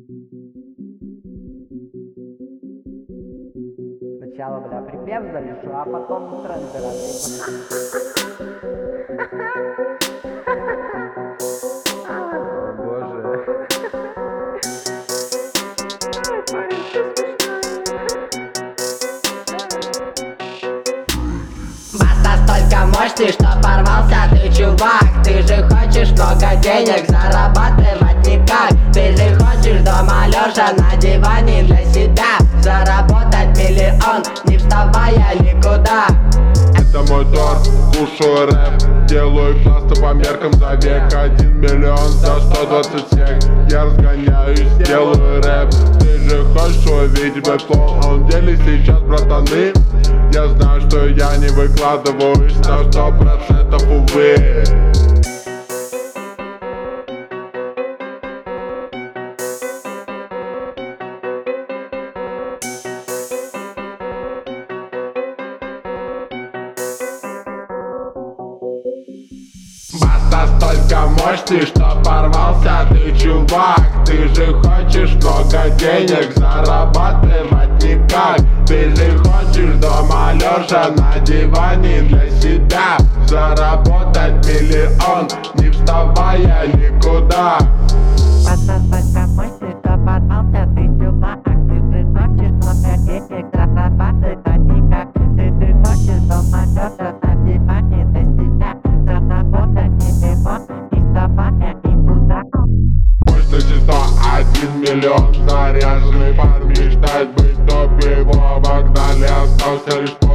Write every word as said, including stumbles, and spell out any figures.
Сначала, бля, припев запишу, а потом тренды разъебу. Боже. Бас настолько мощный, что порвался ты, чувак. Ты же хочешь много денег зарабатывать никак. Ты же хочешь дома лежа на диване для себя заработать миллион, не вставая никуда. Это мой торт, кушаю рэп, делаю классно по меркам за век. Один миллион за сто двадцать сек. Я разгоняюсь, делаю рэп. Ты же хочешь увидеть мой флоу, он деле сейчас, братаны. Я знаю, что я не выкладываюсь на сто процентов, увы. Бас настолько мощный, что порвался ты, чувак. Ты же хочешь много денег зарабатывать никак. Ты же хочешь дома лежа на диване для себя заработать миллион, не вставая никуда. Бас настолько мощный, что порвался ты, чувак. Ты же хочешь много денег зарабатывать никак. Ты же хочешь дома лежа на диване для себя заработать миллион, не вставая никуда. Мощности сто один миллион. Заряженный парень мечтает быть в топе. Его обогнали, остался лишь